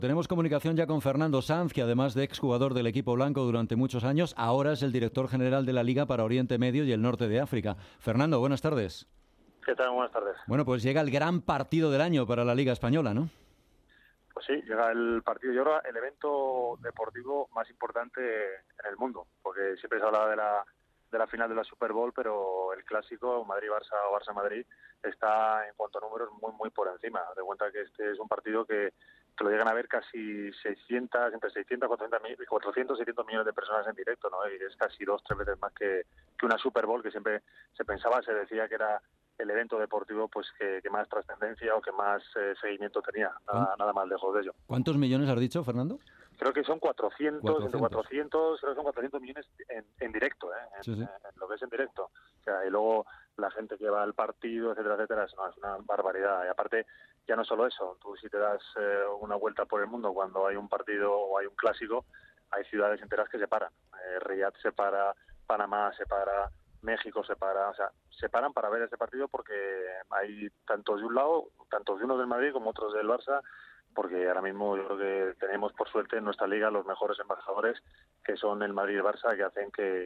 Tenemos comunicación ya con Fernando Sanz, que además de exjugador del equipo blanco durante muchos años, ahora es el director general de la Liga para Oriente Medio y el Norte de África. Fernando, buenas tardes. ¿Qué tal? Buenas tardes. Bueno, pues llega el gran partido del año para la Liga Española, ¿no? Pues sí, llega el partido, yo creo, el evento deportivo más importante en el mundo, porque siempre se habla de la final de la Super Bowl, pero el clásico Madrid-Barça o Barça-Madrid está en cuanto a números muy por encima. De cuenta que este es un partido que lo llegan a ver casi 600, entre 600 y 400, 600 millones de personas en directo, ¿no? Y es casi 2-3 veces más que una Super Bowl, que siempre se decía que era el evento deportivo pues que más trascendencia o que más seguimiento tenía, nada más lejos de ello. ¿Cuántos millones has dicho, Fernando? Creo que son 400, entre 400, creo que son 400 millones en directo, Sí. En lo que es en directo. O sea, y luego la gente que va al partido, etcétera, es una barbaridad. Y aparte, ya no solo eso, tú si te das una vuelta por el mundo cuando hay un partido o hay un clásico, hay ciudades enteras que se paran. Riyadh se para, Panamá se para, México se para, o sea, se paran para ver ese partido porque hay tantos de un lado, tantos de unos del Madrid como otros del Barça, porque ahora mismo yo creo que tenemos por suerte en nuestra liga los mejores embajadores, que son el Madrid y el Barça, que hacen que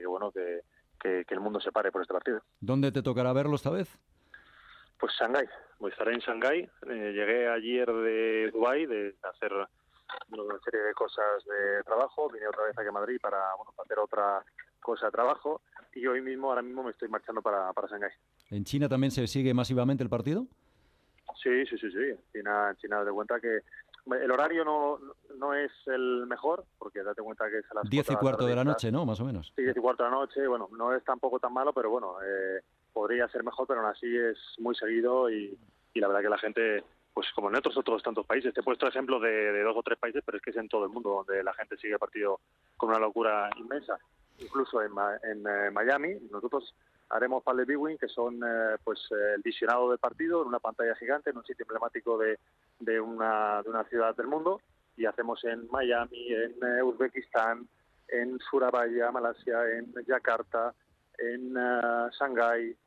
el mundo se pare por este partido. ¿Dónde te tocará verlo esta vez? Pues Shanghái, estaré en Shanghái. Llegué ayer de Dubái de hacer una serie de cosas de trabajo, vine otra vez aquí a Madrid para hacer otra cosa de trabajo, y ahora mismo me estoy marchando para Shanghái. ¿En China también se sigue masivamente el partido? Sí. China, de cuenta que el horario no es el mejor, porque date cuenta que es a las 10:15 de la noche, ¿no? Más o menos. Sí, 10:15 de la noche. Bueno, no es tampoco tan malo, pero bueno, podría ser mejor, pero aún así es muy seguido y la verdad que la gente, pues como en otros tantos países, te he puesto ejemplo de 2 o 3 países, pero es que es en todo el mundo donde la gente sigue el partido con una locura inmensa. Incluso en Miami, nosotros haremos public viewing, que son el visionado del partido en una pantalla gigante, en un sitio emblemático de una ciudad del mundo, y hacemos en Miami, en Uzbekistán, en Surabaya, Malasia, en Yakarta, en Shanghái,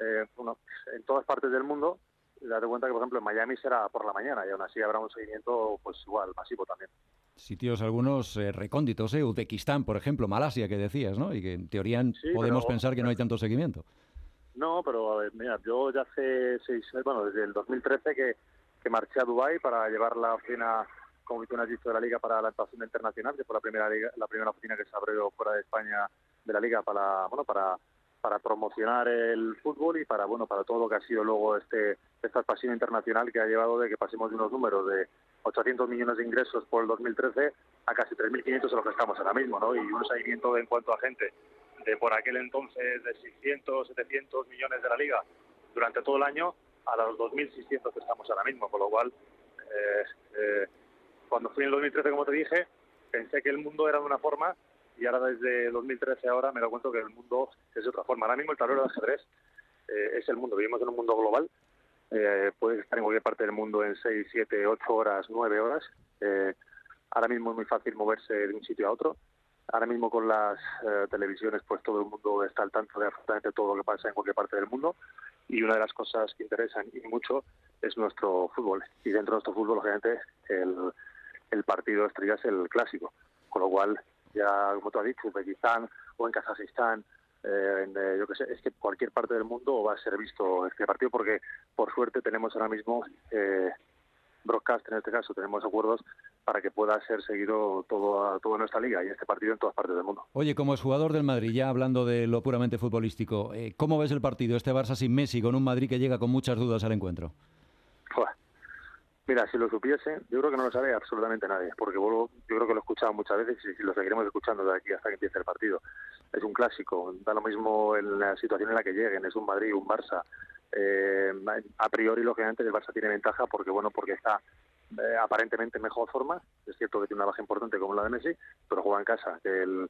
en todas partes del mundo. Date cuenta que, por ejemplo, en Miami será por la mañana, y aún así habrá un seguimiento pues igual masivo también. Sitios algunos recónditos, Uzbekistán, por ejemplo, Malasia, que decías, ¿no? Y que en teoría Sí, podemos pensar que no hay tanto seguimiento. No, pero a ver, mira, yo ya hace desde el 2013 que marché a Dubái para llevar la oficina, como tú has dicho, de la Liga para la actuación internacional, que fue la primera oficina que se abrió fuera de España de la Liga para promocionar el fútbol y para todo lo que ha sido luego esta pasión internacional que ha llevado de que pasemos de unos números de 800 millones de ingresos por el 2013 a casi 3.500 en lo que estamos ahora mismo, ¿no? Y un seguimiento en cuanto a gente de por aquel entonces de 600, 700 millones de la Liga durante todo el año a los 2.600 que estamos ahora mismo, con lo cual cuando fui en el 2013, como te dije, pensé que el mundo era de una forma y ahora desde 2013 ahora me doy cuenta que el mundo es de otra forma. Ahora mismo el tablero de ajedrez es el mundo, vivimos en un mundo global, puedes estar en cualquier parte del mundo en 6, 7, 8 horas, 9 horas, ahora mismo es muy fácil moverse de un sitio a otro. Ahora mismo con las televisiones pues todo el mundo está al tanto de absolutamente todo lo que pasa en cualquier parte del mundo, y una de las cosas que interesan y mucho es nuestro fútbol, y dentro de nuestro fútbol obviamente el partido estrella es el clásico, con lo cual ya como tú has dicho, Uzbekistán o en Kazajistán, yo que sé, es que cualquier parte del mundo va a ser visto este partido, porque por suerte tenemos ahora mismo broadcast, en este caso tenemos acuerdos para que pueda ser seguido toda nuestra liga y este partido en todas partes del mundo. Oye, como exjugador del Madrid, ya hablando de lo puramente futbolístico, ¿cómo ves el partido, este Barça sin Messi, con un Madrid que llega con muchas dudas al encuentro? Mira, si lo supiese, yo creo que no lo sabe absolutamente nadie, porque yo creo que lo he escuchado muchas veces y lo seguiremos escuchando de aquí hasta que empiece el partido. Es un clásico, da lo mismo en la situación en la que lleguen, es un Madrid, un Barça. A priori, lógicamente, el Barça tiene ventaja porque está aparentemente en mejor forma. Es cierto que tiene una baja importante como la de Messi, pero juega en casa. Que el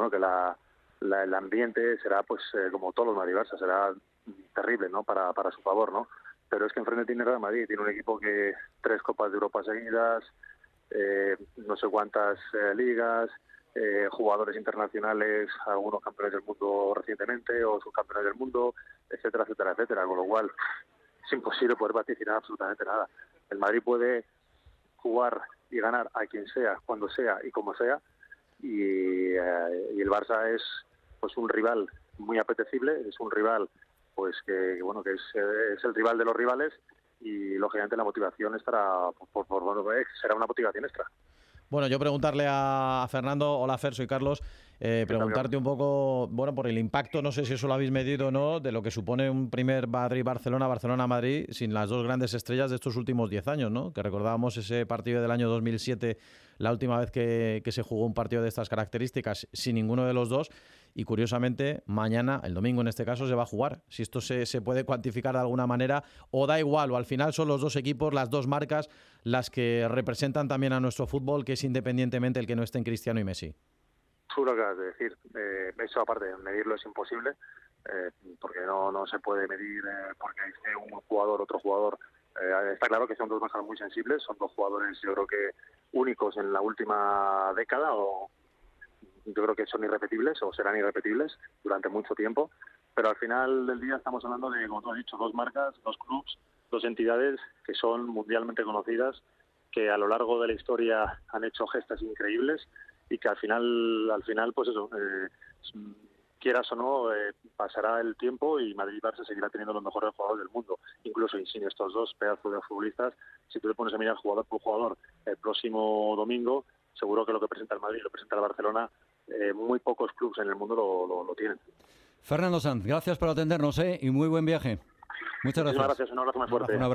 ambiente será, como todos los Madrid Barça, será terrible, ¿no? Para su favor, ¿no? Pero es que enfrente tiene Real Madrid, tiene un equipo que 3 Copas de Europa seguidas, no sé cuántas ligas, jugadores internacionales, algunos campeones del mundo recientemente o subcampeones del mundo, etcétera, con lo cual es imposible poder vaticinar absolutamente nada. El Madrid puede jugar y ganar a quien sea, cuando sea y como sea. Y el Barça es pues un rival muy apetecible, es un rival pues que bueno que es el rival de los rivales, y lógicamente la motivación estará será una motivación extra. Bueno, yo preguntarle a Fernando, hola Fer, soy Carlos, preguntarte un poco, bueno, por el impacto, no sé si eso lo habéis medido o no, de lo que supone un primer Madrid-Barcelona, Barcelona-Madrid, sin las dos grandes estrellas de estos últimos 10 años, ¿no? Que recordábamos ese partido del año 2007, la última vez que se jugó un partido de estas características, sin ninguno de los dos, y curiosamente, mañana, el domingo en este caso, se va a jugar. Si esto se puede cuantificar de alguna manera, o da igual, o al final son los dos equipos, las dos marcas, las que representan también a nuestro fútbol, que es independientemente el que no estén Cristiano y Messi. Tú lo acabas de decir. Eso aparte, medirlo es imposible, porque no se puede medir porque esté un jugador, otro jugador. Está claro que son dos bajas muy sensibles, son dos jugadores yo creo que únicos en la última década, o yo creo que son irrepetibles o serán irrepetibles durante mucho tiempo, pero al final del día estamos hablando de, como tú has dicho, dos marcas, dos clubs, dos entidades que son mundialmente conocidas, que a lo largo de la historia han hecho gestas increíbles y que al final pues eso, quieras o no, pasará el tiempo y Madrid y Barça seguirá teniendo los mejores jugadores del mundo, incluso sin estos dos pedazos de futbolistas. Si tú te pones a mirar jugador por jugador el próximo domingo, seguro que lo que presenta el Madrid y lo presenta el Barcelona, muy pocos clubes en el mundo lo tienen. Fernando Sanz, gracias por atendernos y muy buen viaje. Muchas gracias. Muchas gracias, un abrazo muy fuerte.